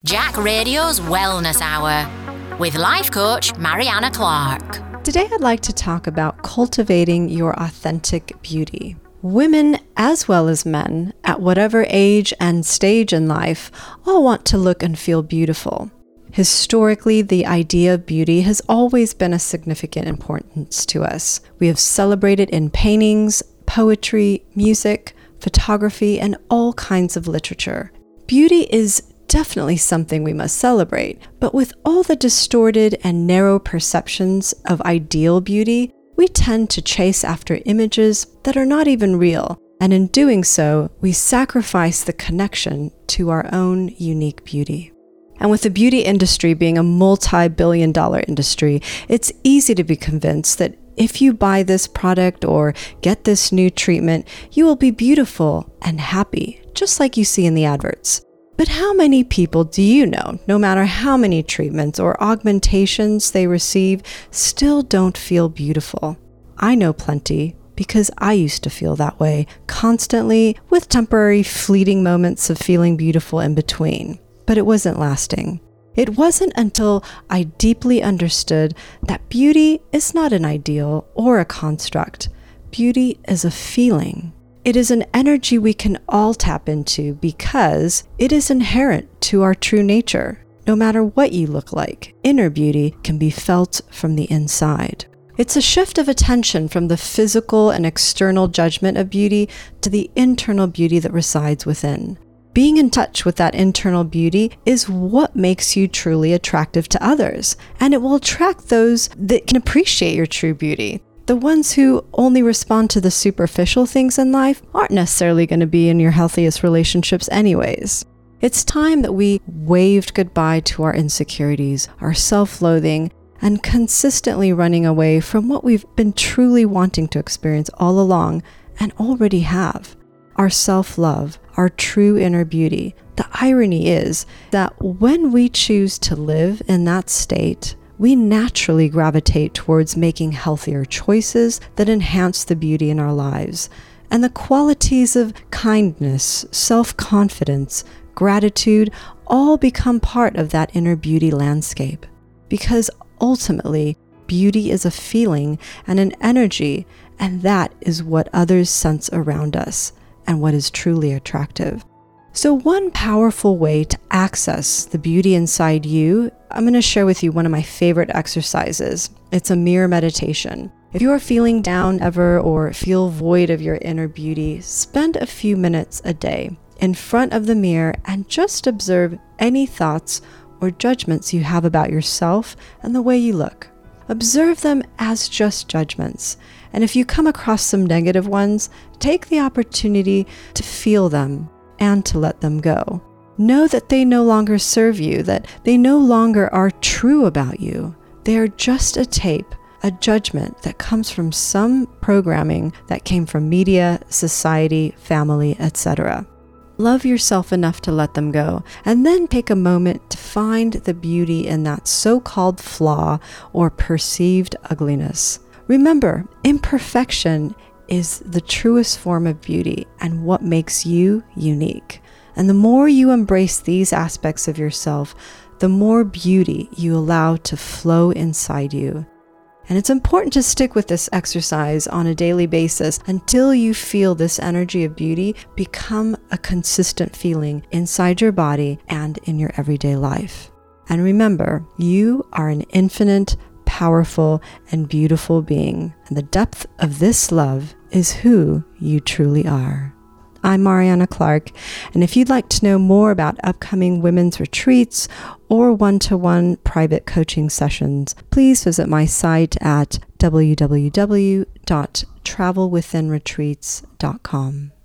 Jack Radio's Wellness Hour with life coach Mariana Clark. Today I'd like to talk about cultivating your authentic beauty. Women, as well as men, at whatever age and stage in life, all want to look and feel beautiful. Historically, the idea of beauty has always been of significant importance to us. We have celebrated in paintings, poetry, music, photography, and all kinds of literature. Beauty is definitely something we must celebrate, but with all the distorted and narrow perceptions of ideal beauty, we tend to chase after images that are not even real, and in doing so, we sacrifice the connection to our own unique beauty. And with the beauty industry being a multi-billion-dollar industry, it's easy to be convinced that if you buy this product or get this new treatment, you will be beautiful and happy, just like you see in the adverts. But how many people do you know, no matter how many treatments or augmentations they receive, still don't feel beautiful? I know plenty, because I used to feel that way constantly, with temporary fleeting moments of feeling beautiful in between. But it wasn't lasting. It wasn't until I deeply understood that beauty is not an ideal or a construct. Beauty is a feeling. It is an energy we can all tap into because it is inherent to our true nature. No matter what you look like, inner beauty can be felt from the inside. It's a shift of attention from the physical and external judgment of beauty to the internal beauty that resides within. Being in touch with that internal beauty is what makes you truly attractive to others, and it will attract those that can appreciate your true beauty. The ones who only respond to the superficial things in life aren't necessarily going to be in your healthiest relationships anyways. It's time that we waved goodbye to our insecurities, our self-loathing, and consistently running away from what we've been truly wanting to experience all along and already have. Our self-love, our true inner beauty. The irony is that when we choose to live in that state, we naturally gravitate towards making healthier choices that enhance the beauty in our lives. And the qualities of kindness, self-confidence, gratitude all become part of that inner beauty landscape. Because ultimately, beauty is a feeling and an energy, and that is what others sense around us and what is truly attractive. So one powerful way to access the beauty inside you, I'm going to share with you one of my favorite exercises. It's a mirror meditation. If you are feeling down ever or feel void of your inner beauty, spend a few minutes a day in front of the mirror and just observe any thoughts or judgments you have about yourself and the way you look. Observe them as just judgments. And if you come across some negative ones, take the opportunity to feel them and to let them go. Know that they no longer serve you, that they no longer are true about you. They are just a tape, a judgment that comes from some programming that came from media, society, family, etc. Love yourself enough to let them go, and then take a moment to find the beauty in that so-called flaw or perceived ugliness. Remember, imperfection is the truest form of beauty and what makes you unique. And the more you embrace these aspects of yourself, the more beauty you allow to flow inside you. And it's important to stick with this exercise on a daily basis until you feel this energy of beauty become a consistent feeling inside your body and in your everyday life. And remember, you are an infinite, powerful, and beautiful being. And the depth of this love is who you truly are. I'm Mariana Clark, and if you'd like to know more about upcoming women's retreats or one-to-one private coaching sessions, please visit my site at www.travelwithinretreats.com.